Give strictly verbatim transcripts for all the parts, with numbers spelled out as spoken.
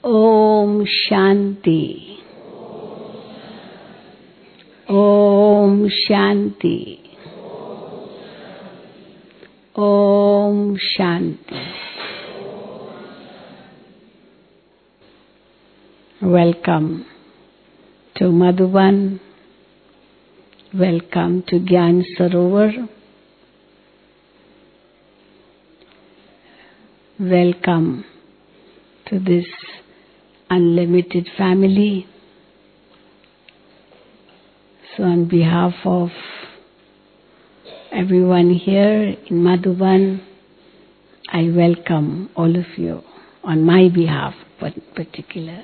Om Shanti. Om Shanti. Om Shanti. Welcome to Madhuban. Welcome to Gyan Sarovar. Welcome to this unlimited family. So on behalf of everyone here in Madhuban, I welcome all of you on my behalf in particular.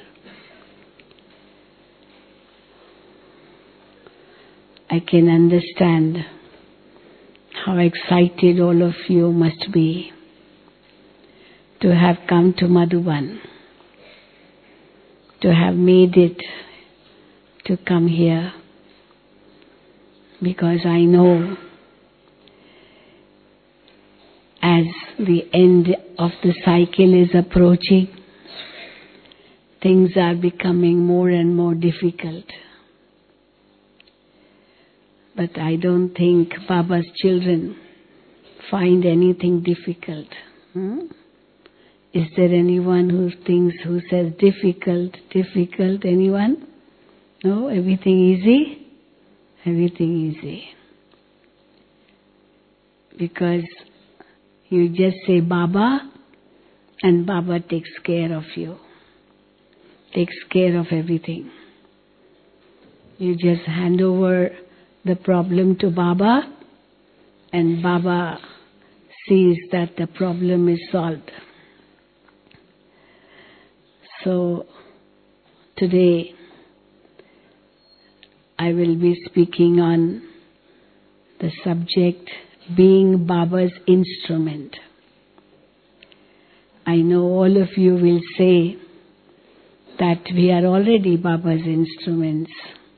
I can understand how excited all of you must be to have come to Madhuban, to have made it to come here, because I know as the end of the cycle is approaching, things are becoming more and more difficult. But I don't think Baba's children find anything difficult. Hmm? Is there anyone who thinks, who says difficult, difficult? Anyone? No? Everything easy? Everything easy. Because you just say Baba and Baba takes care of you. Takes care of everything. You just hand over the problem to Baba and Baba sees that the problem is solved. So today I will be speaking on the subject being Baba's instrument. I know all of you will say that we are already Baba's instruments.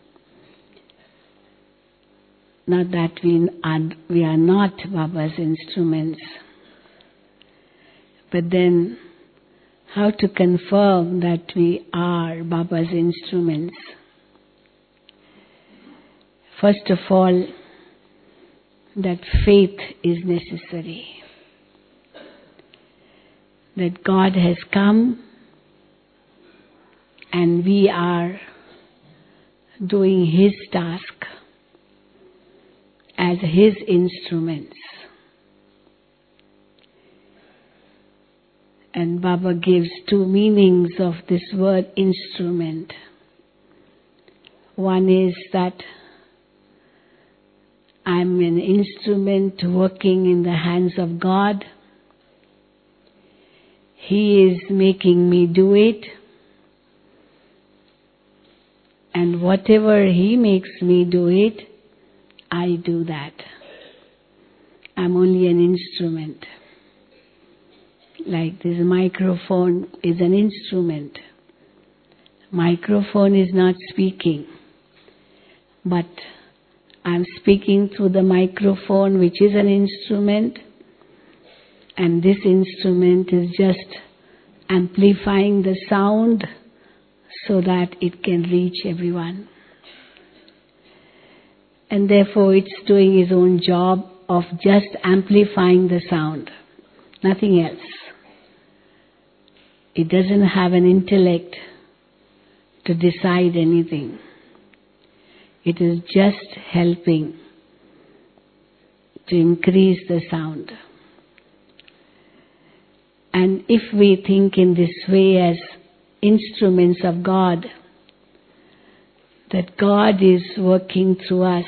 Not that we are, we are not Baba's instruments. But then, how to confirm that we are Baba's instruments? First of all, that faith is necessary. That God has come and we are doing His task as His instruments. And Baba gives two meanings of this word instrument. One is that I'm an instrument working in the hands of God. He is making me do it. And whatever He makes me do it, I do that. I'm only an instrument. Like this microphone is an instrument. Microphone is not speaking, but I'm speaking through the microphone, which is an instrument, and this instrument is just amplifying the sound so that it can reach everyone. And therefore it's doing its own job of just amplifying the sound, nothing else. It doesn't have an intellect to decide anything. It is just helping to increase the sound. And if we think in this way as instruments of God, that God is working through us,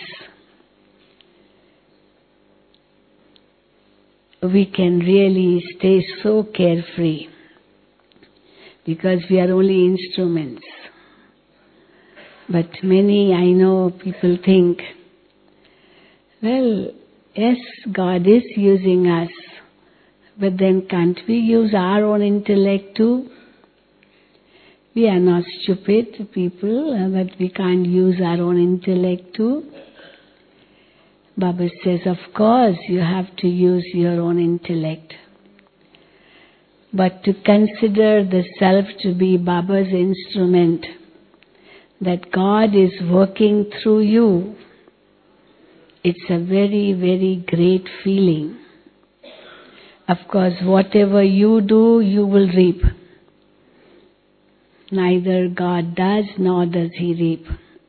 we can really stay so carefree because we are only instruments. But many, I know, people think, well, yes, God is using us, but then can't we use our own intellect too? We are not stupid people, but we can't use our own intellect too. Baba says, of course, you have to use your own intellect. but to consider the self to be Baba's instrument, that God is working through you, it's a very, very great feeling. Of course, whatever you do, you will reap. Neither God does, nor does He reap.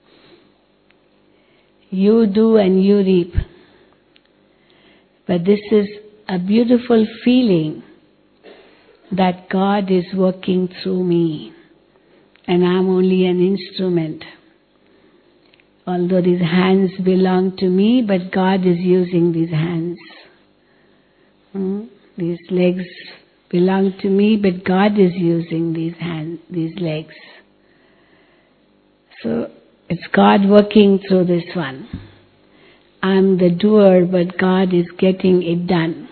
You do and you reap. But this is a beautiful feeling that God is working through me and I'm only an instrument. Although these hands belong to me, but God is using these hands. Hmm? These legs belong to me, but God is using these hands, these legs. So it's God working through this one. I'm the doer, but God is getting it done.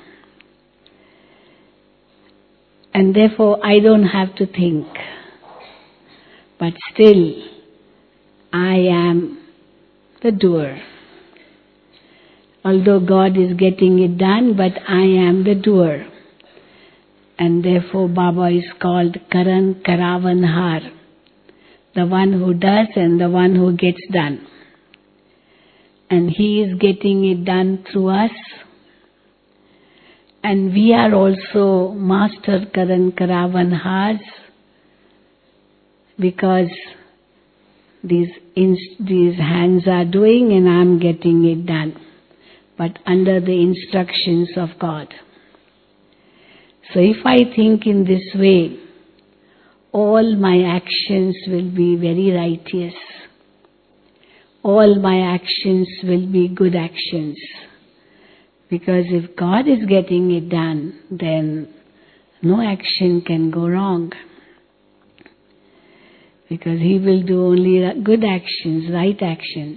And therefore I don't have to think. But still, I am the doer. Although God is getting it done, but I am the doer. And therefore Baba is called Karan Karavanhar, the one who does and the one who gets done. And He is getting it done through us. And we are also Master Karan Karavanhars, because these, these hands are doing and I am getting it done, but under the instructions of God. So if I think in this way, all my actions will be very righteous. All my actions will be good actions. Because if God is getting it done, then no action can go wrong. Because He will do only good actions, right actions.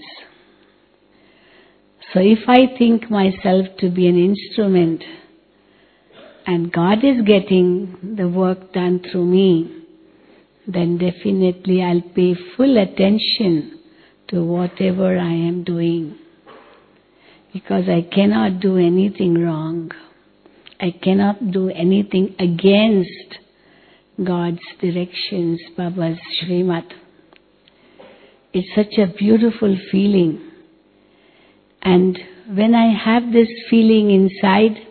So if I think myself to be an instrument, and God is getting the work done through me, then definitely I'll pay full attention to whatever I am doing. Because I cannot do anything wrong. I cannot do anything against God's directions, Baba's Srimad. It's such a beautiful feeling. And when I have this feeling inside,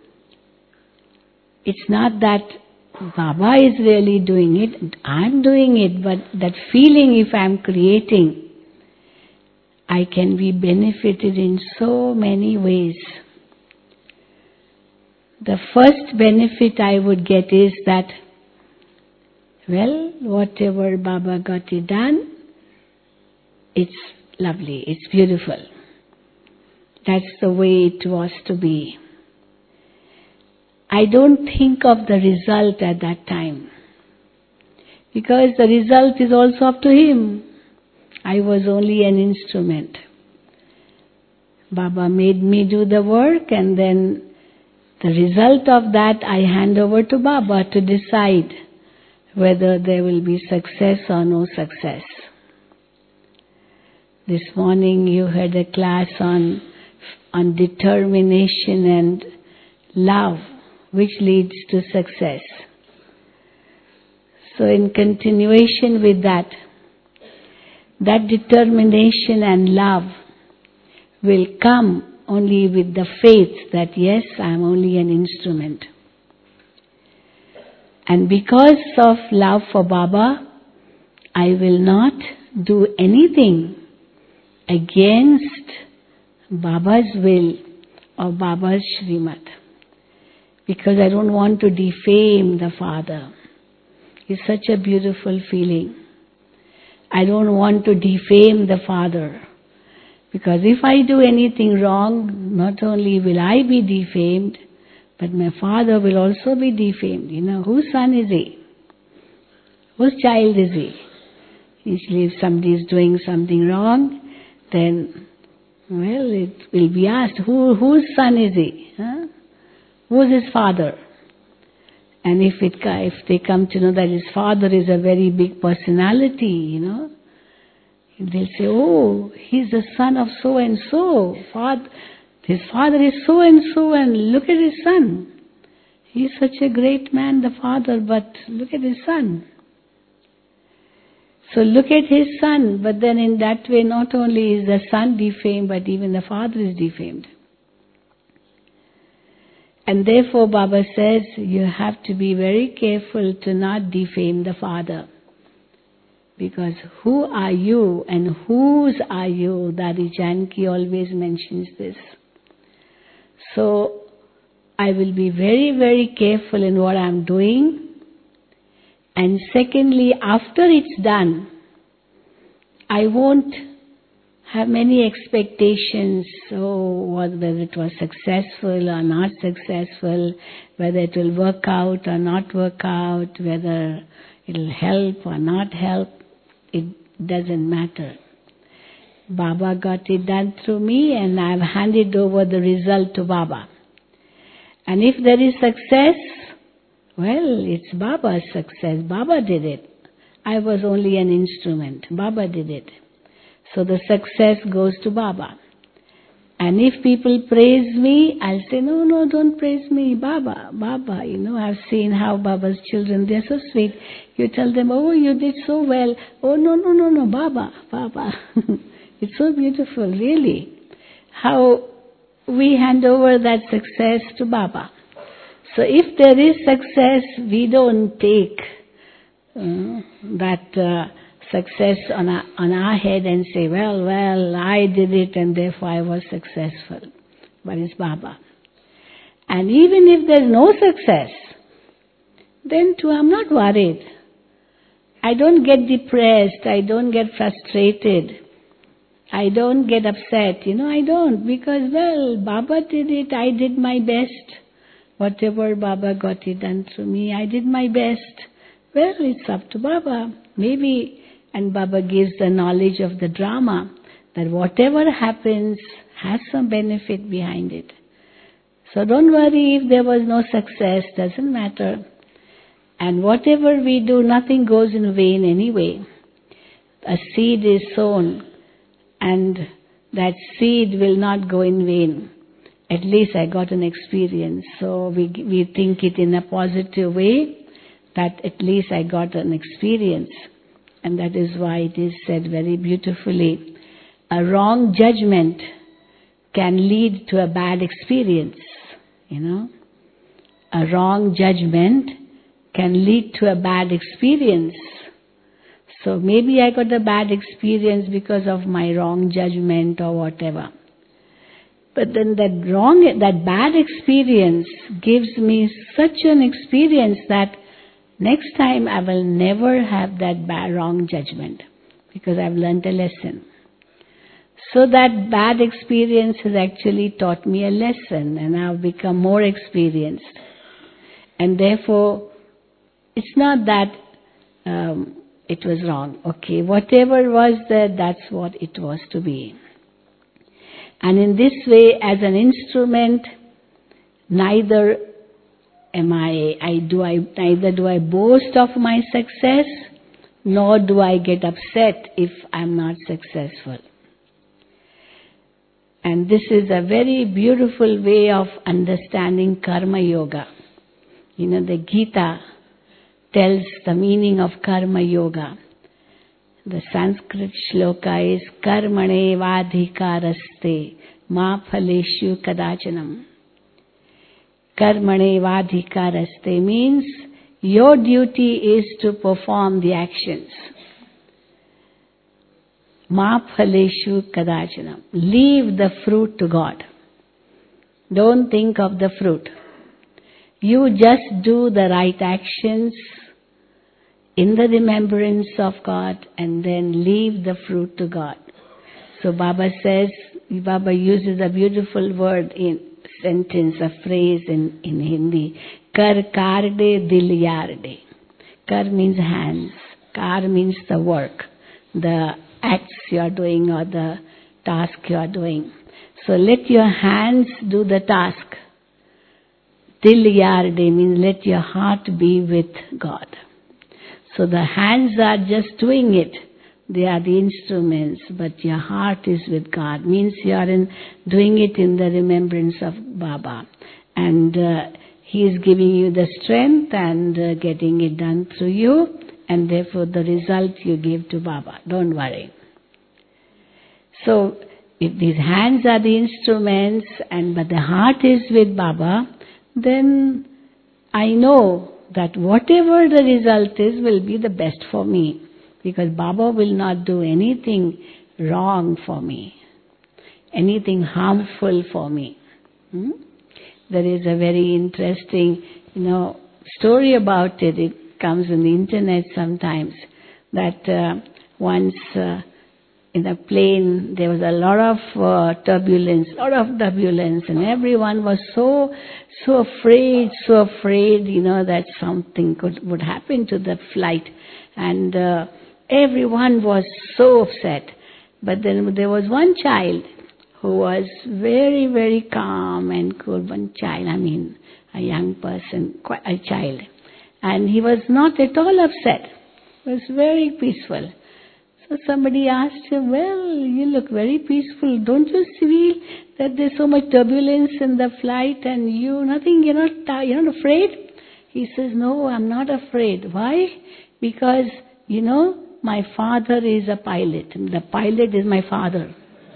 it's not that Baba is really doing it, I'm doing it, but that feeling if I'm creating, I can be benefited in so many ways. The first benefit I would get is that, well, whatever Baba got it done, it's lovely, it's beautiful. That's the way it was to be. I don't think of the result at that time, because the result is also up to Him. I was only an instrument. Baba made me do the work, and then the result of that I hand over to Baba to decide whether there will be success or no success. This morning you had a class on, on determination and love, which leads to success. So in continuation with that, that determination and love will come only with the faith that yes, I am only an instrument. And because of love for Baba, I will not do anything against Baba's will or Baba's Srimad. Because I don't want to defame the Father. It's such a beautiful feeling. I don't want to defame the Father. Because if I do anything wrong, not only will I be defamed, but my Father will also be defamed. You know, whose son is he? Whose child is he? Usually if somebody is doing something wrong, then, well, it will be asked, who, whose son is he? Huh? Who is his father? And if it if they come to know that his father is a very big personality, you know, they'll say, oh, he's the son of so-and-so. Father, his father is so-and-so, and look at his son. He's such a great man, the father, but look at his son. So look at his son, but then in that way not only is the son defamed, but even the father is defamed. And therefore Baba says you have to be very careful to not defame the father. Because who are you and whose are you? Dadi Janki always mentions this. So I will be very, very careful in what I'm doing. And secondly, after it's done, I won't have many expectations, oh, whether it was successful or not successful, whether it will work out or not work out, whether it will help or not help. It doesn't matter. Baba got it done through me and I've handed over the result to Baba. And if there is success, well, it's Baba's success. Baba did it. I was only an instrument. Baba did it. So the success goes to Baba. And if people praise me, I'll say, no, no, don't praise me. Baba, Baba, you know, I've seen how Baba's children, they're so sweet. You tell them, oh, you did so well. Oh, no, no, no, no, Baba, Baba. It's so beautiful, really. How we hand over that success to Baba. So if there is success, we don't take uh, that uh, success on our, on our head and say, well, well, I did it and therefore I was successful. But it's Baba. And even if there's no success, then too I'm not worried. I don't get depressed. I don't get frustrated. I don't get upset. You know, I don't. Because, well, Baba did it. I did my best. Whatever Baba got it done through me, I did my best. Well, it's up to Baba. Maybe, and Baba gives the knowledge of the drama, that whatever happens has some benefit behind it. So don't worry if there was no success, doesn't matter. And whatever we do, nothing goes in vain anyway. A seed is sown, and that seed will not go in vain. At least I got an experience. So we we think it in a positive way, that at least I got an experience. And that is why it is said very beautifully, a wrong judgment can lead to a bad experience. You know, a wrong judgment can lead to a bad experience. So maybe I got a bad experience because of my wrong judgment or whatever. But then that wrong, that bad experience gives me such an experience that next time I will never have that bad, wrong judgment, because I've learned a lesson. So that bad experience has actually taught me a lesson, and I've become more experienced. And therefore, it's not that um, it was wrong. Okay, whatever was there, that's what it was to be. And in this way, as an instrument, neither am I, I do I neither do I boast of my success, nor do I get upset if I'm not successful. And this is a very beautiful way of understanding Karma Yoga. You know, the Gita tells the meaning of Karma Yoga. The Sanskrit shloka is Karmane vadhikaraste ma phaleshu kadachanam. Karmane vadhikaraste means your duty is to perform the actions. Ma phaleshu kadachanam. Leave the fruit to God. Don't think of the fruit. You just do the right actions in the remembrance of God, and then leave the fruit to God. So Baba says, Baba uses a beautiful word in sentence, a phrase in, in Hindi, Kar karde dil yarde. Kar means hands. Kar means the work, the acts you are doing or the task you are doing. So let your hands do the task. Dil yarde means let your heart be with God. So the hands are just doing it. They are the instruments, but your heart is with God. Means you are in doing it in the remembrance of Baba. And uh, He is giving you the strength and uh, getting it done through you, and therefore the result you give to Baba. Don't worry. So, if these hands are the instruments and but the heart is with Baba, then I know that whatever the result is will be the best for me, because Baba will not do anything wrong for me, anything harmful for me. Hmm? There is a very interesting, you know, story about it. It comes on the internet sometimes, that uh, once uh, in a plane there was a lot of uh, turbulence, lot of turbulence, and everyone was so, so afraid, so afraid, you know, that something could would happen to the flight, and uh, everyone was so upset. But then there was one child who was very, very calm and cool. One child, I mean, a young person, quite a child, and he was not at all upset. He was very peaceful. So somebody asked him, well, you look very peaceful. Don't you feel that there's so much turbulence in the flight and you, nothing, you're not, you're not afraid? He says, no, I'm not afraid. Why? Because, you know, my father is a pilot. The pilot is my father.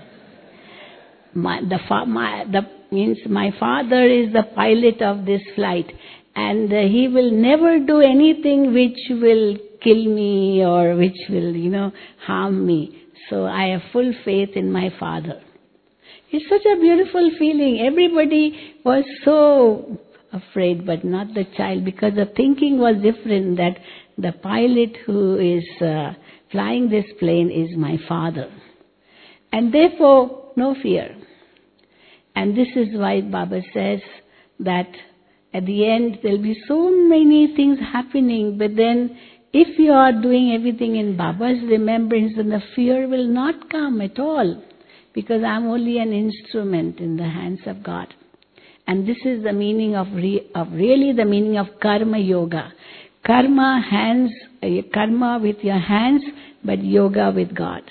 My, the, fa- my, the means my father is the pilot of this flight, and uh, he will never do anything which will kill me or which will, you know, harm me. So I have full faith in my father. It's such a beautiful feeling. Everybody was so afraid, but not the child, because the thinking was different, that the pilot who is uh, flying this plane is my father. And therefore, no fear. And this is why Baba says that at the end there will be so many things happening, but then if you are doing everything in Baba's remembrance, then the fear will not come at all, because I'm only an instrument in the hands of God. And this is the meaning of, re- of really the meaning of karma yoga. Karma hands, uh, karma with your hands, but yoga with God.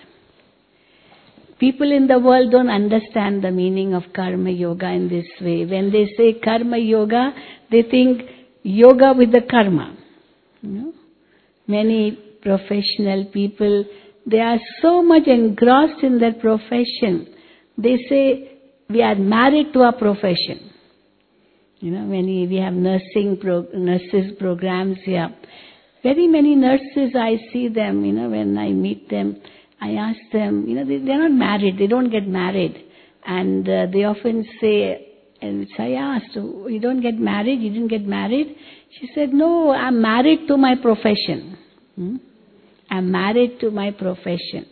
People in the world don't understand the meaning of karma yoga in this way. When they say karma yoga, they think yoga with the karma. You know? Many professional people, they are so much engrossed in their profession. They say, we are married to our profession. You know, many, we have nursing, pro, nurses programs here. Very many nurses, I see them, you know, when I meet them, I ask them, you know, they, they're not married, they don't get married. And uh, they often say, and I asked, you don't get married, you didn't get married? She said, no, I'm married to my profession. Hmm? I'm married to my profession.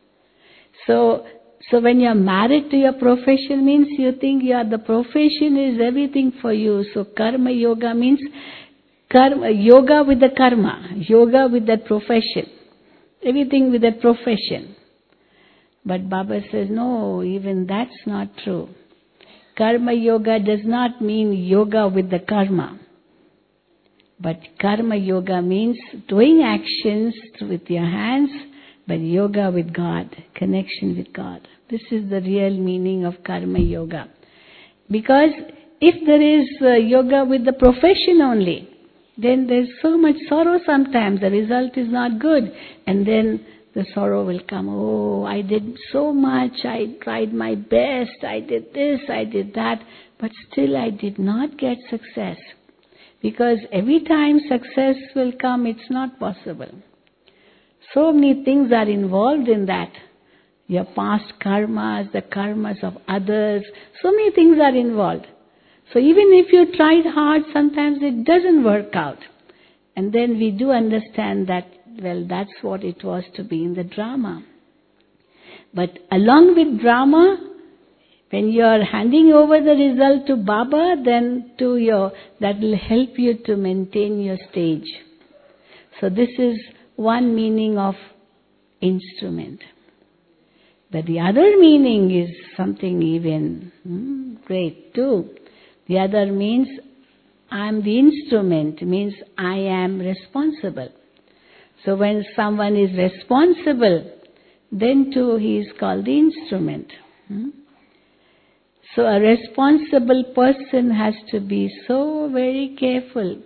So, so when you're married to your profession means you think you are, the profession is everything for you. So karma yoga means karma, yoga with the karma, yoga with that profession. Everything with that profession. But Baba says, no, even that's not true. Karma yoga does not mean yoga with the karma. But karma yoga means doing actions with your hands, but yoga with God, connection with God. This is the real meaning of karma yoga. Because if there is uh, yoga with the profession only, then there's so much sorrow sometimes. The result is not good. And then the sorrow will come. Oh, I did so much. I tried my best. I did this, I did that. But still I did not get success. Because every time success will come, it's not possible. So many things are involved in that. Your past karmas, the karmas of others. So many things are involved. So even if you tried hard, sometimes it doesn't work out. And then we do understand that, well, that's what it was to be in the drama. But along with drama, when you are handing over the result to Baba, then to your, that will help you to maintain your stage. So this is one meaning of instrument. But the other meaning is something even hmm, great too. The other means I am the instrument, means I am responsible. So when someone is responsible, then too he is called the instrument. Hmm? So a responsible person has to be so very careful.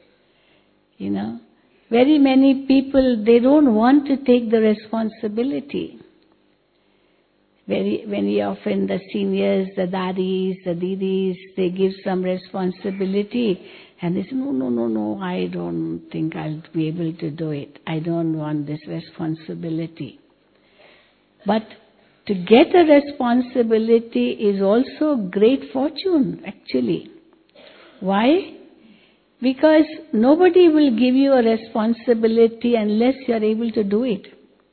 You know, very many people, they don't want to take the responsibility. Very, very often the seniors, the daddies, the didis, they give some responsibility and they say, no, no, no, no, I don't think I'll be able to do it. I don't want this responsibility. But to get a responsibility is also great fortune, actually. Why? Because nobody will give you a responsibility unless you are able to do it.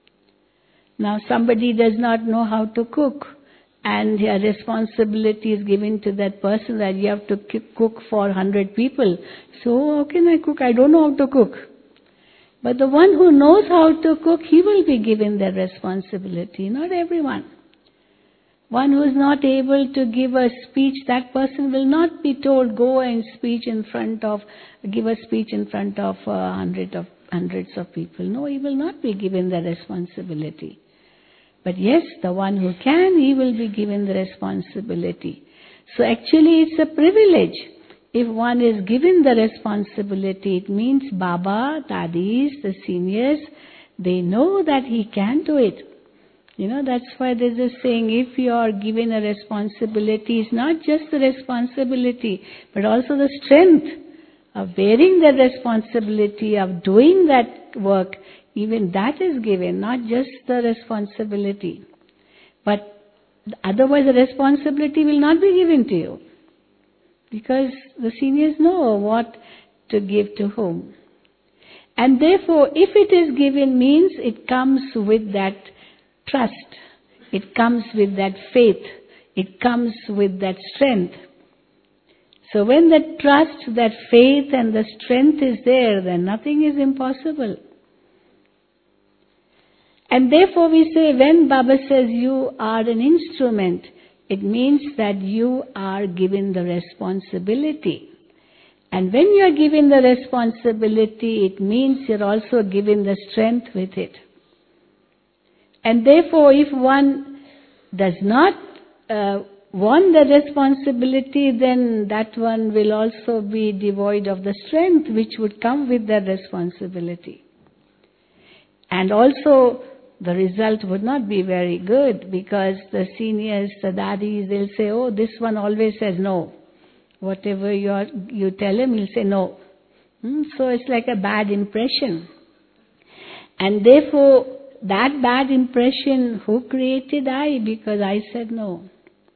Now somebody does not know how to cook and a responsibility is given to that person that you have to cook for a hundred people. So how can I cook? I don't know how to cook. But the one who knows how to cook, he will be given that responsibility, not everyone. One who is not able to give a speech, that person will not be told, go and speech in front of, give a speech in front of uh, hundred of, hundreds of people. No, he will not be given the responsibility. But yes, the one who can, he will be given the responsibility. So actually it's a privilege. If one is given the responsibility, it means Baba, Dadis, the seniors, they know that he can do it. You know, that's why there's a saying, if you are given a responsibility, it's not just the responsibility, but also the strength of bearing the responsibility, of doing that work. Even that is given, not just the responsibility. But otherwise the responsibility will not be given to you. Because the seniors know what to give to whom. And therefore, if it is given means it comes with that trust. It comes with that faith. It comes with that strength. So when that trust, that faith and the strength is there, then nothing is impossible. And therefore we say, when Baba says you are an instrument, it means that you are given the responsibility. And when you are given the responsibility, it means you're also given the strength with it. And therefore, if one does not uh, want the responsibility, then that one will also be devoid of the strength which would come with that responsibility. And also, the result would not be very good, because the seniors, the daddies, they'll say, oh, this one always says no. Whatever you, are, you tell him, he'll say no. Hmm? So it's like a bad impression. And therefore, that bad impression, who created? I, because I said no.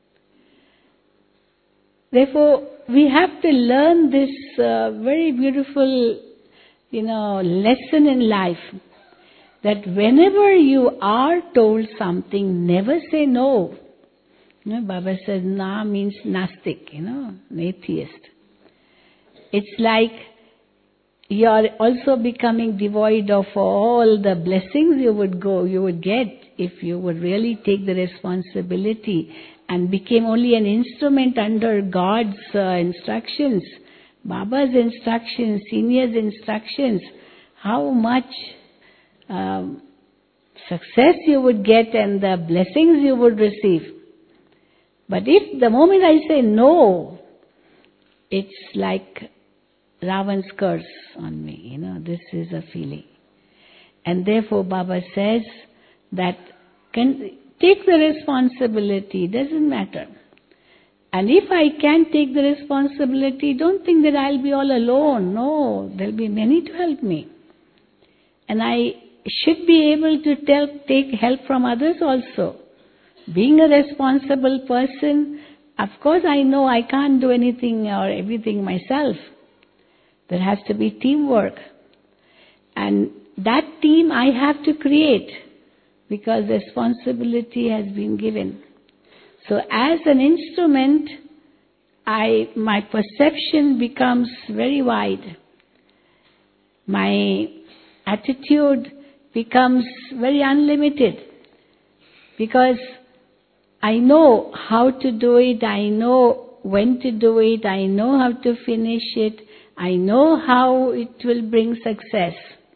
Therefore, we have to learn this uh, very beautiful, you know, lesson in life. That whenever you are told something, never say no. You know, Baba says na means nastic, you know, an atheist. It's like you are also becoming devoid of all the blessings you would go, you would get if you would really take the responsibility and became only an instrument under God's uh, instructions, Baba's instructions, seniors' instructions. How much Um, success you would get and the blessings you would receive. But if the moment I say no, it's like Ravan's curse on me, you know, this is a feeling. And therefore Baba says that can take the responsibility, doesn't matter. And if I can take the responsibility, don't think that I'll be all alone. No, there'll be many to help me. And I should be able to tell, take help from others also. Being a responsible person, of course I know I can't do anything or everything myself. There has to be teamwork. And that team I have to create, because responsibility has been given. So as an instrument, I, my perception becomes very wide. My attitude becomes very unlimited, because I know how to do it, I know when to do it, I know how to finish it, I know how it will bring success.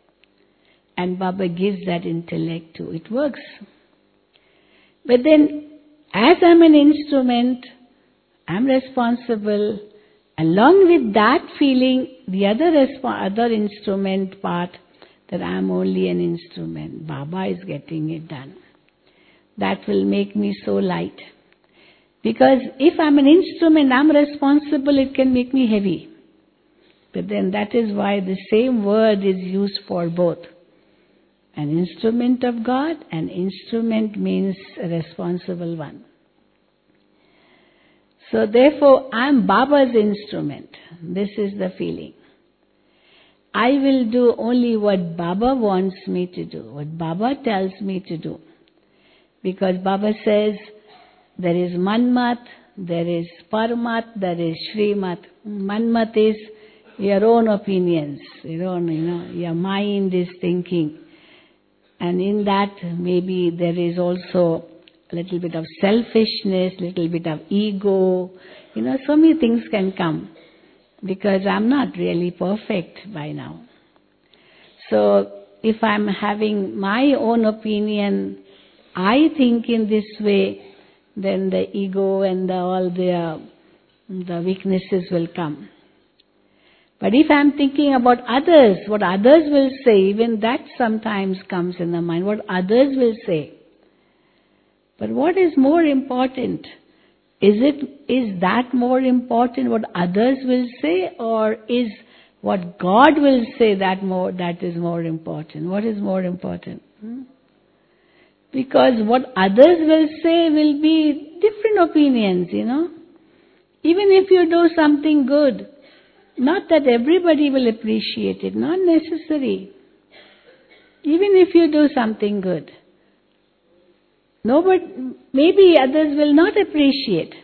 And Baba gives that intellect too. It works. But then, as I'm an instrument, I'm responsible. Along with that feeling, the other resp- other instrument part, that I'm only an instrument. Baba is getting it done. That will make me so light. Because if I'm an instrument, I'm responsible, it can make me heavy. But then that is why the same word is used for both. An instrument of God, an instrument means a responsible one. So therefore, I'm Baba's instrument. This is the feeling. I will do only what Baba wants me to do, what Baba tells me to do. Because Baba says, there is Manmat, there is Paramat, there is Shrimat. Manmat is your own opinions, your own, you know, your mind is thinking. And in that, maybe there is also a little bit of selfishness, little bit of ego. You know, so many things can come. Because I'm not really perfect by now. So, if I'm having my own opinion, I think in this way, then the ego and the, all the, uh, the weaknesses will come. But if I'm thinking about others, what others will say, even that sometimes comes in the mind, what others will say. But what is more important? Is it, is that more important what others will say, or is what God will say that more, that is more important? What is more important? Hmm? Because what others will say will be different opinions, you know. Even if you do something good, not that everybody will appreciate it, not necessary. Even if you do something good, nobody, maybe others will not appreciate.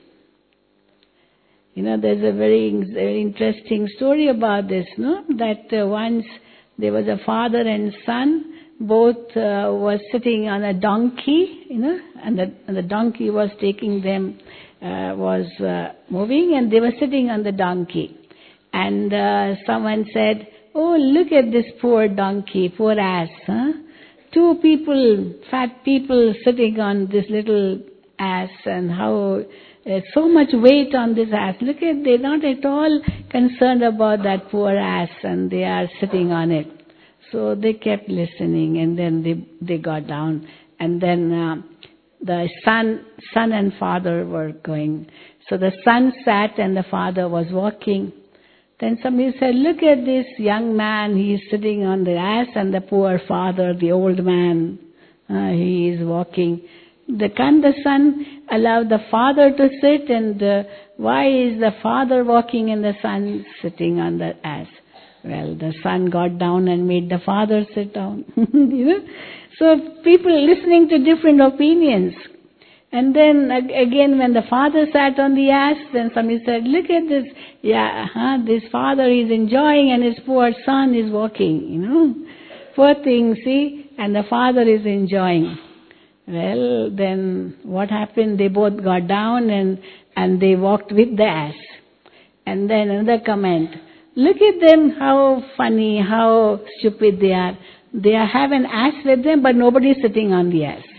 You know, there's a very, very interesting story about this, no? That uh, once there was a father and son, both uh, were sitting on a donkey, you know, and the, and the donkey was taking them, uh, was uh, moving, and they were sitting on the donkey. And uh, someone said, oh, look at this poor donkey, poor ass, huh? Two people, fat people sitting on this little ass, and how uh, so much weight on this ass. Look at, they're not at all concerned about that poor ass, and they are sitting on it. So they kept listening, and then they they got down, and then uh, the son son and father were going. So the son sat, and the father was walking. Then somebody said, look at this young man, he is sitting on the ass, and the poor father, the old man, uh, he is walking. The, can the son allow the father to sit, and uh, why is the father walking and the son sitting on the ass? Well, the son got down and made the father sit down. You know? So people listening to different opinions. And then again, when the father sat on the ass, then somebody said, look at this, yeah, huh, this father is enjoying and his poor son is walking, you know. Poor thing, see, and the father is enjoying. Well, then what happened? They both got down and, and they walked with the ass. And then another comment, look at them, how funny, how stupid they are. They have an ass with them, but nobody is sitting on the ass.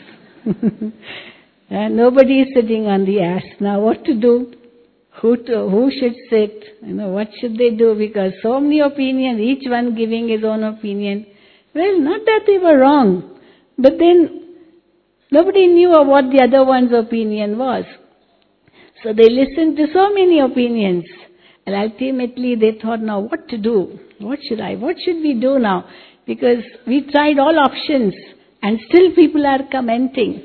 Uh, nobody is sitting on the ass. Now what to do? Who to, who should sit? You know, what should they do? Because so many opinions, each one giving his own opinion. Well, not that they were wrong, but then nobody knew what the other one's opinion was. So they listened to so many opinions. And ultimately they thought, now what to do? What should I, what should we do now? Because we tried all options and still people are commenting.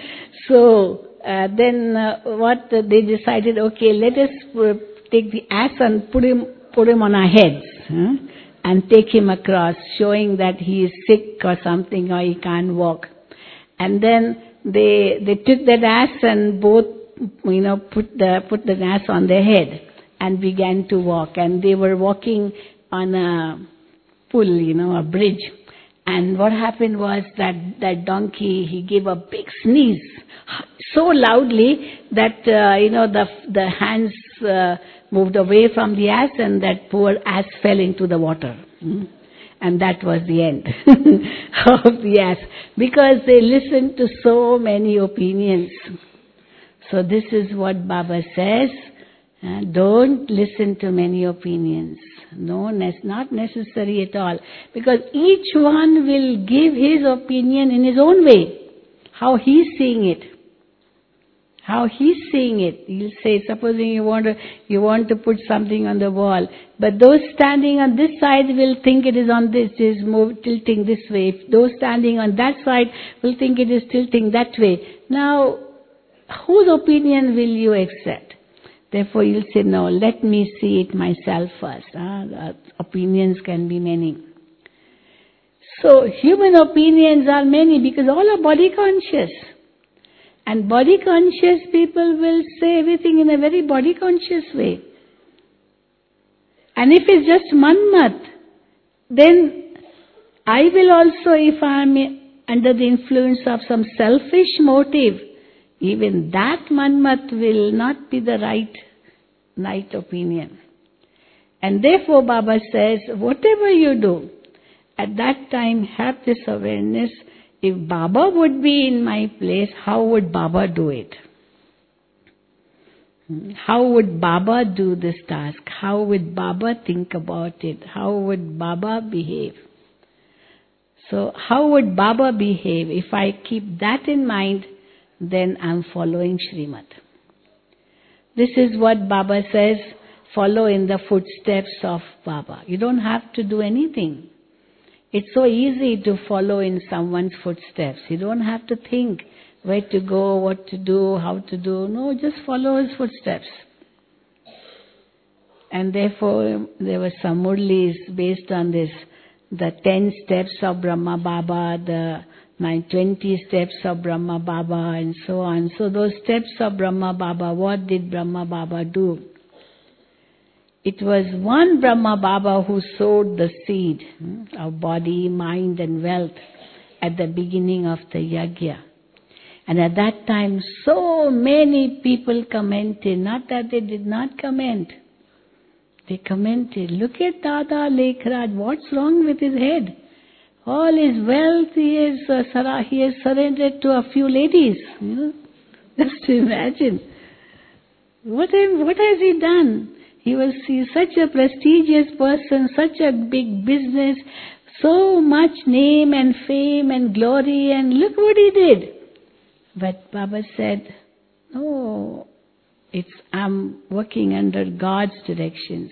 So uh, then uh, what uh, they decided, okay, let us uh, take the ass and put him put him on our heads, huh? And take him across, showing that he is sick or something, or he can't walk. And then they they took that ass and both, you know, put the put the ass on their head and began to walk. And they were walking on a pull, you know, a bridge. And what happened was that that donkey, he gave a big sneeze, so loudly that, uh, you know, the the hands uh, moved away from the ass, and that poor ass fell into the water. Mm. And that was the end of the ass, because they listened to so many opinions. So this is what Baba says, Uh, don't listen to many opinions. No, ne- not necessary at all. Because each one will give his opinion in his own way. How he's seeing it. How he's seeing it. He'll say, supposing you want to, you want to put something on the wall, but those standing on this side will think it is on this, is move, tilting this way. If those standing on that side will think it is tilting that way. Now, whose opinion will you accept? Therefore, you'll say, no, let me see it myself first. Uh, opinions can be many. So, human opinions are many because all are body conscious. And body conscious people will say everything in a very body conscious way. And if it's just Manmat, then I will also, if I am under the influence of some selfish motive, even that Manmat will not be the right, right opinion. And therefore Baba says, whatever you do, at that time have this awareness. If Baba would be in my place, how would Baba do it? How would Baba do this task? How would Baba think about it? How would Baba behave? So, how would Baba behave? If I keep that in mind, then I'm following Srimad. This is what Baba says, follow in the footsteps of Baba. You don't have to do anything. It's so easy to follow in someone's footsteps. You don't have to think where to go, what to do, how to do. No, just follow his footsteps. And therefore, there were some murlis based on this. The ten steps of Brahma Baba, the nine, twenty steps of Brahma Baba, and so on. So those steps of Brahma Baba, what did Brahma Baba do? It was one Brahma Baba who sowed the seed of body, mind and wealth at the beginning of the yajna. And at that time, so many people commented, not that they did not comment. They commented, look at Dada Lekhraj, what's wrong with his head? All his wealth he is, uh, he has surrendered to a few ladies. You know? Just imagine. What, what has he done? He was he is such a prestigious person, such a big business, so much name and fame and glory, and look what he did. But Baba said, no, it's I'm working under God's directions.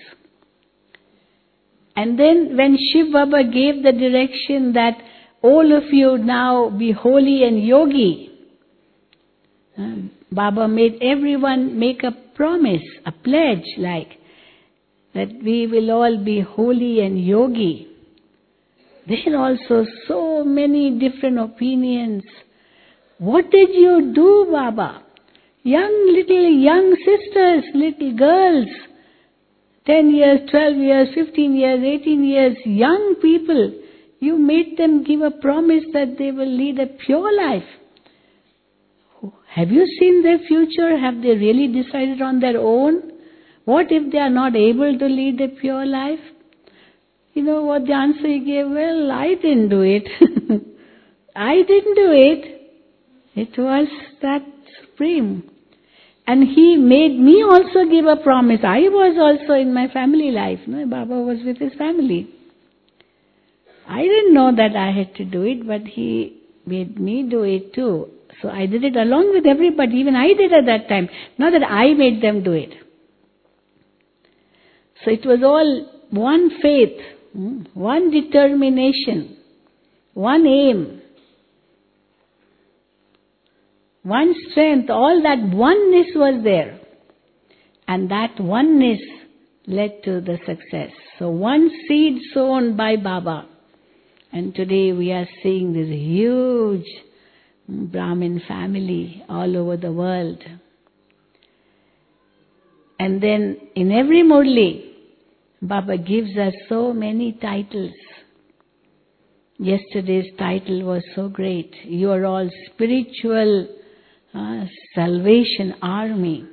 And then when Shiv Baba gave the direction that all of you now be holy and yogi, uh, Baba made everyone make a promise, a pledge like, that we will all be holy and yogi. There are also so many different opinions. What did you do, Baba? Young, little young sisters, little girls, ten years, twelve years, fifteen years, eighteen years, young people, you made them give a promise that they will lead a pure life. Have you seen their future? Have they really decided on their own? What if they are not able to lead a pure life? You know what the answer he gave? Well, I didn't do it. I didn't do it. It was that Supreme. And he made me also give a promise. I was also in my family life. No? Baba was with his family. I didn't know that I had to do it, but he made me do it too. So I did it along with everybody. Even I did at that time. Not that I made them do it. So it was all one faith, one determination, one aim, one strength. All that oneness was there. And that oneness led to the success. So one seed sown by Baba. And today we are seeing this huge Brahmin family all over the world. And then in every Murli, Baba gives us so many titles. Yesterday's title was so great. You are all spiritual uh, salvation army.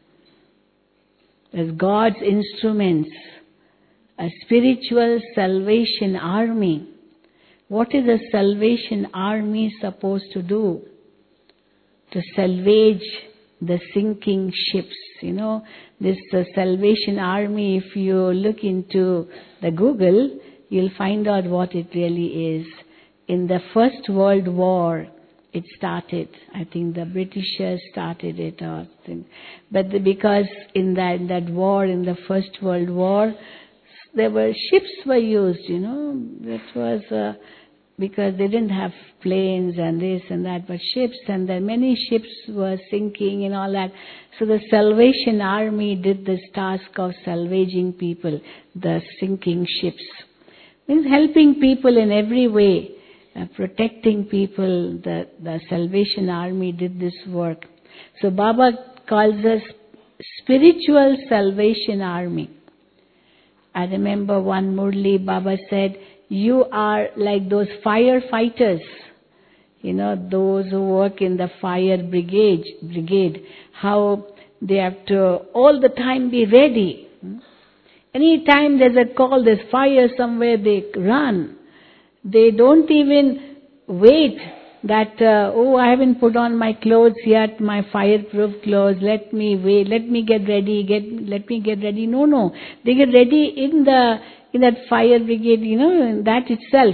As God's instruments, a spiritual salvation army. What is a salvation army supposed to do? To salvage the sinking ships. You know, this uh, Salvation Army, if you look into the Google, you'll find out what it really is. In the First World War, it started. I think the Britishers started it, or thing. But the, because in that in that war, in the First World War, there were ships were used. You know, that was uh, because they didn't have planes and this and that, but ships, and then many ships were sinking and all that. So the Salvation Army did this task of salvaging people, the sinking ships. Means helping people in every way. Uh, protecting people, the, the Salvation Army did this work. So Baba calls us Spiritual Salvation Army. I remember one Murli, Baba said, you are like those firefighters, you know, those who work in the fire brigade, brigade, how they have to all the time be ready. Any time there's a call, there's fire somewhere, they run. They don't even wait that, uh, oh, I haven't put on my clothes yet, my fireproof clothes, let me wait, let me get ready, get, let me get ready. No, no. They get ready in the, in that fire brigade, you know, that itself.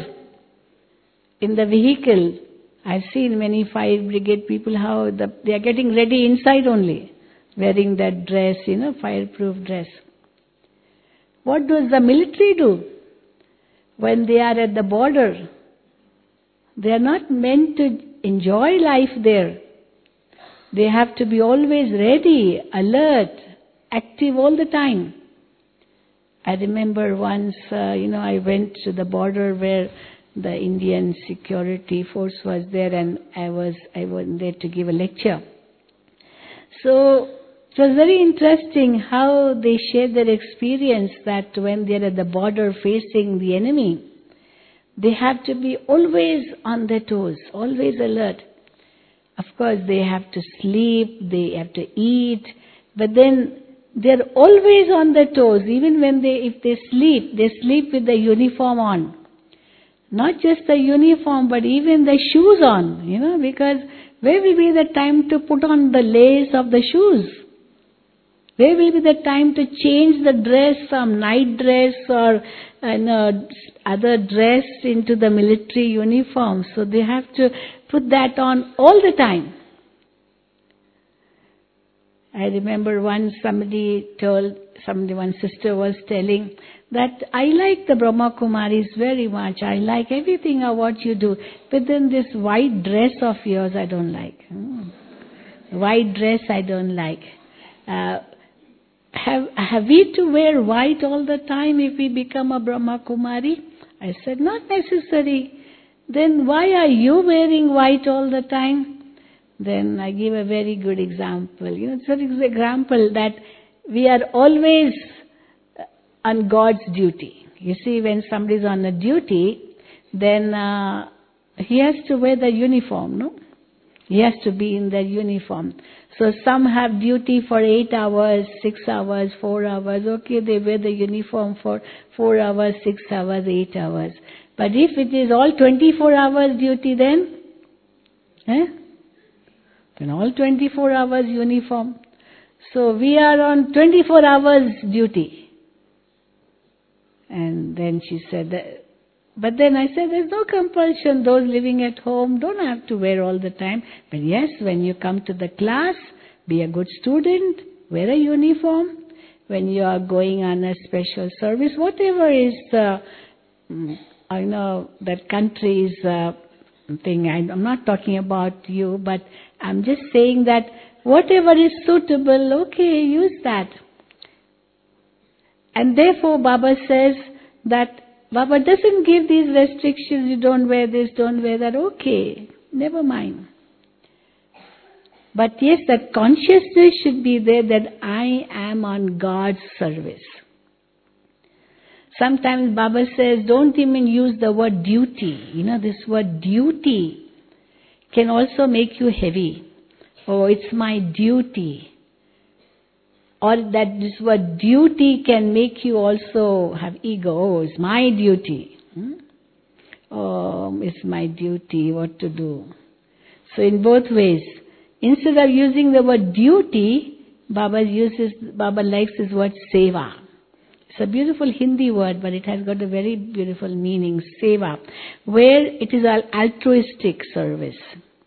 In the vehicle. I've seen many fire brigade people how the, they are getting ready inside only, wearing that dress, you know, fireproof dress. What does the military do? When they are at the border, they are not meant to enjoy life there. They have to be always ready, alert, active all the time. I remember once, uh, you know, I went to the border where the Indian security force was there, and I was I was there to give a lecture. So it was very interesting how they shared their experience that when they're at the border facing the enemy, they have to be always on their toes, always alert. Of course, they have to sleep, they have to eat, but then they're always on their toes. Even when they, if they sleep, they sleep with the uniform on. Not just the uniform, but even the shoes on, you know, because where will be the time to put on the lace of the shoes? Where will be the time to change the dress from night dress or you know, other dress into the military uniform? So they have to put that on all the time. I remember once somebody told, somebody, one sister was telling that I like the Brahma Kumaris very much. I like everything of what you do. But then this white dress of yours I don't like. Hmm. White dress I don't like. Uh, Have, have we to wear white all the time if we become a Brahma Kumari? I said, not necessary. Then why are you wearing white all the time? Then I give a very good example. You know, it's an example that we are always on God's duty. You see, when somebody is on a duty, then uh, he has to wear the uniform, no? He has to be in the uniform. So some have duty for eight hours, six hours, four hours. Okay, they wear the uniform for four hours, six hours, eight hours. But if it is all twenty-four hours duty, then, eh? Then all twenty-four hours uniform. So we are on twenty-four hours duty. And then she said, that, but then I said, there's no compulsion. Those living at home don't have to wear all the time. But yes, when you come to the class, be a good student, wear a uniform. When you are going on a special service, whatever is the, I know that country's uh, thing, I'm not talking about you, but I'm just saying that whatever is suitable, okay, use that. And therefore Baba says that Baba doesn't give these restrictions, you don't wear this, don't wear that, okay, never mind. But yes, that consciousness should be there that I am on God's service. Sometimes Baba says, don't even use the word duty. You know, this word duty can also make you heavy. Oh, it's my duty. Or that this word duty can make you also have ego. Oh, it's my duty. Hmm? Oh, it's my duty, what to do. So in both ways, Instead of using the word duty, Baba uses, Baba likes his word seva. It's a beautiful Hindi word, but it has got a very beautiful meaning, seva, where it is an altruistic service.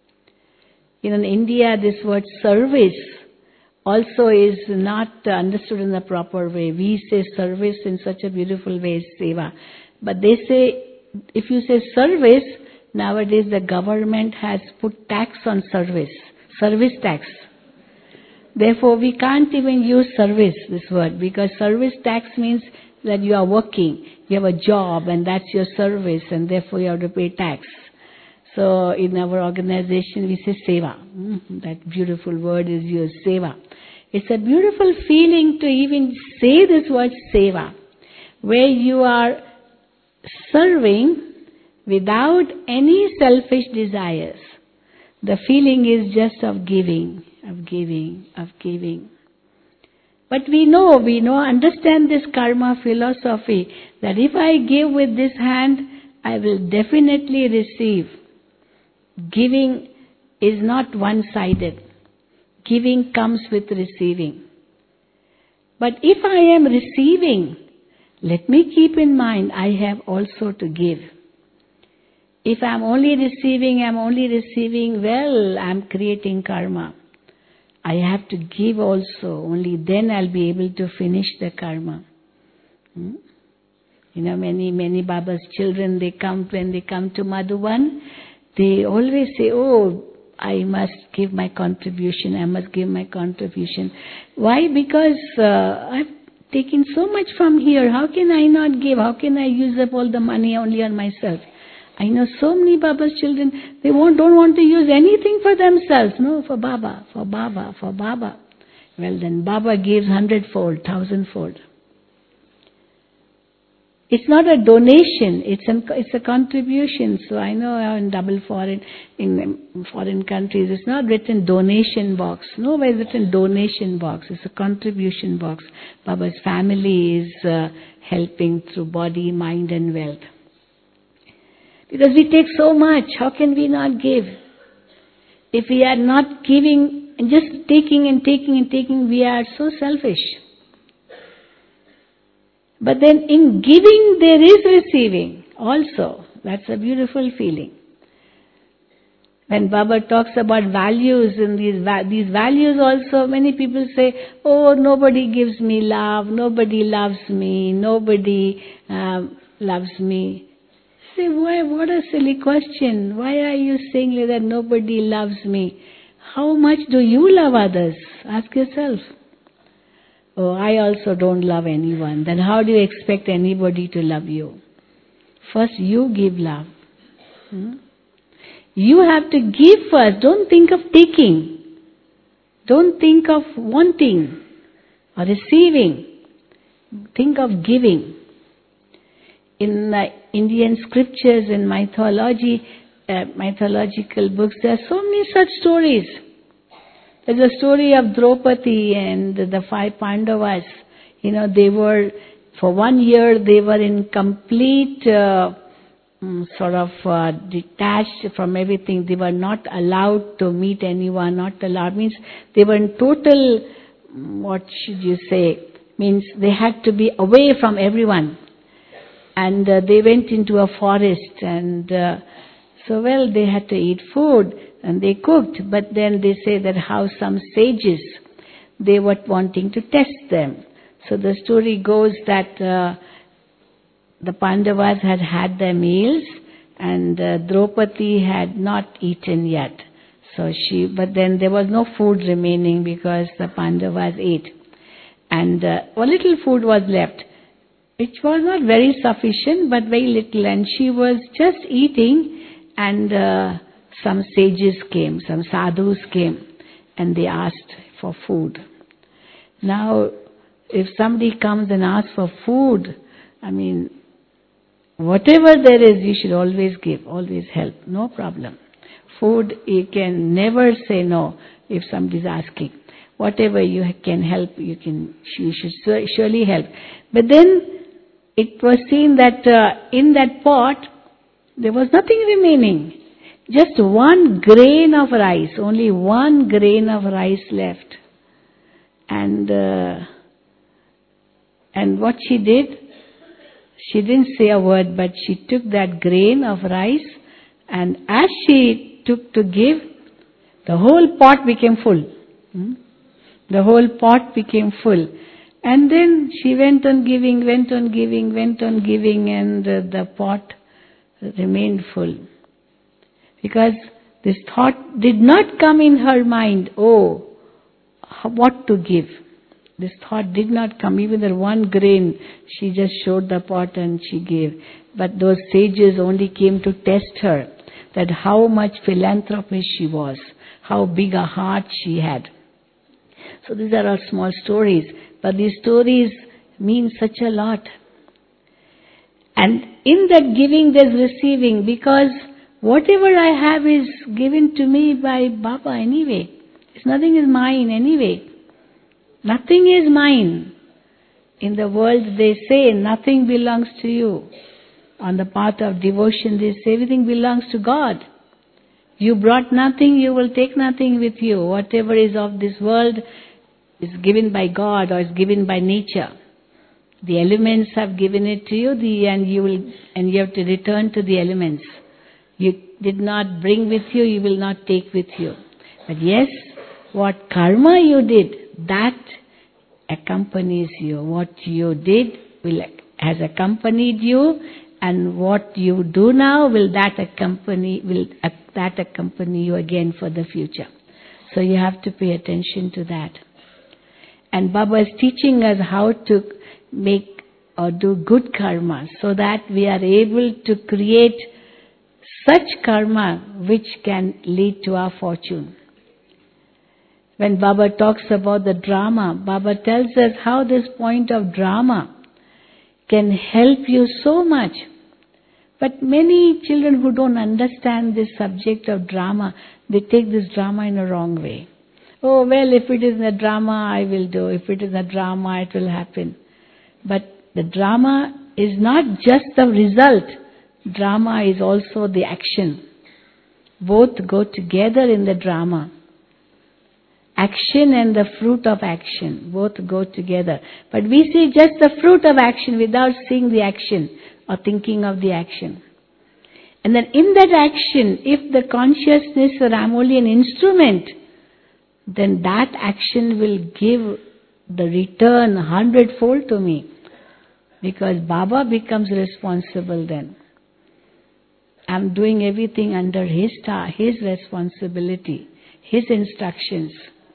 You know, in India, this word service also is not understood in the proper way. We say service in such a beautiful way, seva. But they say, if you say service, nowadays the government has put tax on service, service tax. Therefore, we can't even use service, this word, because service tax means that you are working, you have a job, and that's your service, and therefore you have to pay tax. So in our organization, we say seva. Mm, that beautiful word is used, seva. It's a beautiful feeling to even say this word seva, where you are serving without any selfish desires. The feeling is just of giving, of giving, of giving. But we know, we know, understand this karma philosophy, that if I give with this hand, I will definitely receive. Giving is not one-sided. Giving comes with receiving. But if I am receiving, let me keep in mind, I have also to give. If I am only receiving, I am only receiving, well, I am creating karma. I have to give also, only then I'll be able to finish the karma. Hmm? You know, many, many Baba's children, they come, when they come to Madhuban, they always say, oh, I must give my contribution, I must give my contribution. Why? Because uh, I've taken so much from here, how can I not give? How can I use up all the money only on myself? I know so many Baba's children, they won't, don't want to use anything for themselves. No, for Baba, for Baba, for Baba. Well then, Baba gives hundredfold, thousandfold. It's not a donation, it's a, it's a contribution. So I know in double foreign, in foreign countries, it's not written donation box. Nowhere is written donation box, it's a contribution box. Baba's family is uh, helping through body, mind and wealth. Because we take so much, how can we not give? If we are not giving and just taking and taking and taking, we are so selfish. But then in giving there is receiving also. That's a beautiful feeling. When Baba talks about values, in these, these values also, many people say, oh, nobody gives me love, nobody loves me, nobody um, loves me. Say, why, what a silly question. Why are you saying that nobody loves me? How much do you love others? Ask yourself. Oh, I also don't love anyone. Then how do you expect anybody to love you? First, you give love. Hmm? You have to give first. Don't think of taking. Don't think of wanting or receiving. Think of giving. In uh, Indian scriptures and mythology, uh, mythological books, there are so many such stories. There's a story of Draupadi and the five Pandavas. You know, they were, for one year, they were in complete uh, sort of uh, detached from everything. They were not allowed to meet anyone, not allowed. Means they were in total, what should you say, means they had to be away from everyone. And uh, they went into a forest and uh, so well they had to eat food and they cooked. But then they say that how some sages, they were wanting to test them. So the story goes that uh, the Pandavas had had their meals and uh, Draupadi had not eaten yet. So she, but then there was no food remaining because the Pandavas ate. And uh, a little food was left. It was not very sufficient, but very little. And she was just eating, and uh, some sages came, some sadhus came, and they asked for food. Now, if somebody comes and asks for food, I mean, whatever there is, you should always give, always help, no problem. Food, you can never say no if somebody is asking. Whatever you can help, you can, you should surely help. But then, it was seen that uh, in that pot, there was nothing remaining. just one grain of rice, only one grain of rice left. And uh, and what she did, she didn't say a word, but she took that grain of rice, and as she took to give, the whole pot became full. Hmm? The whole pot became full. And then she went on giving, went on giving, went on giving, and uh, the pot remained full. Because this thought did not come in her mind, oh, what to give. This thought did not come, even the one grain, she just showed the pot and she gave. But those sages only came to test her, that how much philanthropist she was, how big a heart she had. So these are all small stories, but these stories mean such a lot. And in that giving there's receiving, because whatever I have is given to me by Baba anyway. It's nothing is mine anyway. Nothing is mine. In the world they say nothing belongs to you. On the path of devotion they say everything belongs to God. You brought nothing, you will take nothing with you. Whatever is of this world is given by God or is given by nature. The elements have given it to you, the, and you will, and you have to return to the elements. You did not bring with you, you will not take with you. But yes, what karma you did, that accompanies you. What you did will has accompanied you, and what you do now will that accompany will uh, that accompany you again for the future. So you have to pay attention to that. And Baba is teaching us how to make or do good karma, so that we are able to create such karma which can lead to our fortune. When Baba talks about the drama, Baba tells us how this point of drama can help you so much. But many children who don't understand this subject of drama, they take this drama in a wrong way. Oh, well, if it is a drama, I will do. If it is a drama, it will happen. But the drama is not just the result. Drama is also the action. Both go together in the drama. Action and the fruit of action, both go together. But we see just the fruit of action without seeing the action or thinking of the action. And then in that action, if the consciousness or I'm only an instrument, then that action will give the return hundredfold to me. Because Baba becomes responsible then. I'm doing everything under his ta- his responsibility, his instructions.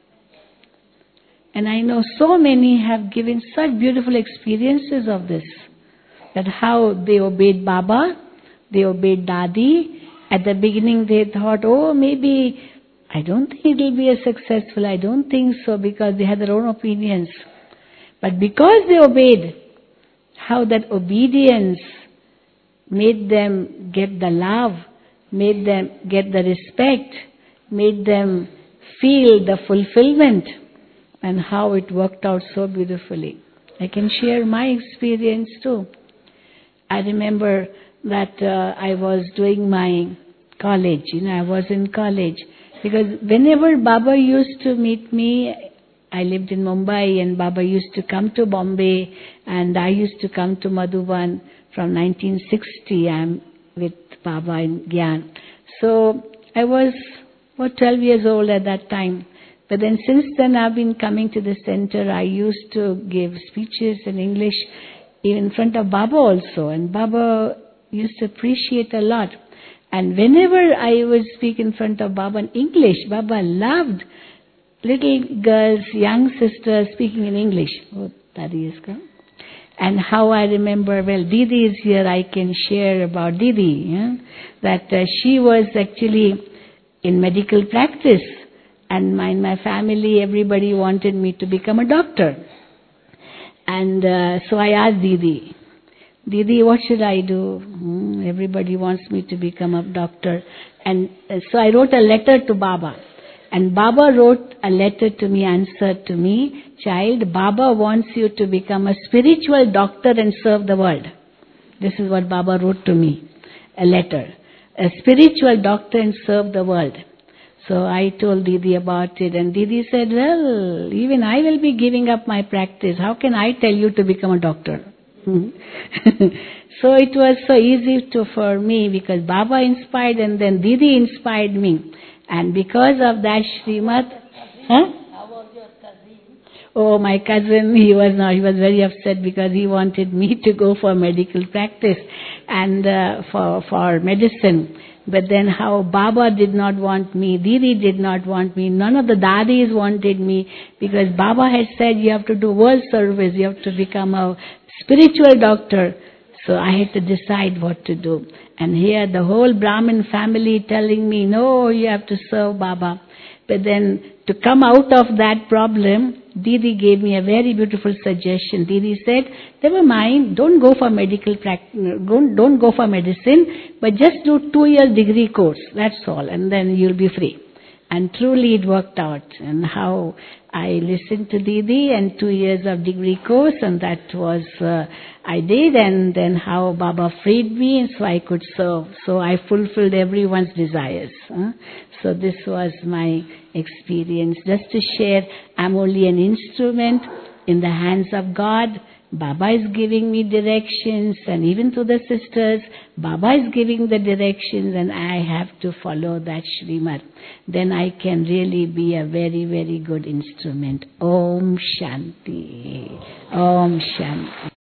And I know so many have given such beautiful experiences of this. That how they obeyed Baba, they obeyed Dadi. At the beginning they thought, oh, maybe, I don't think it will be a successful, I don't think so, because they had their own opinions. But because they obeyed, how that obedience made them get the love, made them get the respect, made them feel the fulfillment, and how it worked out so beautifully. I can share my experience too. I remember that uh, I was doing my college, you know, I was in college. Because whenever Baba used to meet me, I lived in Mumbai and Baba used to come to Bombay and I used to come to Madhuban from nineteen sixty. I'm with Baba in Gyan. So I was about twelve years old at that time. But then since then I've been coming to the center. I used to give speeches in English in front of Baba also. And Baba used to appreciate a lot. And whenever I would speak in front of Baba in English, Baba loved little girls, young sisters speaking in English. Oh, Dadi is come. And how I remember, well, Didi is here, I can share about Didi. Yeah? That uh, she was actually in medical practice. And my, in my family, everybody wanted me to become a doctor. And uh, so I asked Didi, Didi, what should I do? Hmm, everybody wants me to become a doctor. And uh, so I wrote a letter to Baba. And Baba wrote a letter to me, answered to me, child, Baba wants you to become a spiritual doctor and serve the world. This is what Baba wrote to me, a letter. a spiritual doctor and serve the world. So I told Didi about it, and Didi said, well, even I will be giving up my practice. How can I tell you to become a doctor? So it was so easy to for me because Baba inspired and then Didi inspired me. And because of that Srimad, huh? How was your cousin? Oh, my cousin, he was not, he was very upset because he wanted me to go for medical practice and uh, for, for medicine. But then how Baba did not want me, Didi did not want me, none of the dadis wanted me because Baba had said you have to do world service, you have to become a spiritual doctor. So I had to decide what to do. And here the whole Brahmin family telling me, no, you have to serve Baba. But then to come out of that problem, Didi gave me a very beautiful suggestion. Didi said, never mind, don't go for medical practice, don't, don't go for medicine, but just do two years degree course, that's all, and then you'll be free. And truly it worked out. And how I listened to Didi and two years of degree course, and that was, uh, I did, and then how Baba freed me, and so I could serve. So I fulfilled everyone's desires. Huh? So this was my experience. Just to share, I'm only an instrument in the hands of God. Baba is giving me directions, and even to the sisters, Baba is giving the directions, and I have to follow that Srimad. Then I can really be a very, very good instrument. Om Shanti. Om Shanti.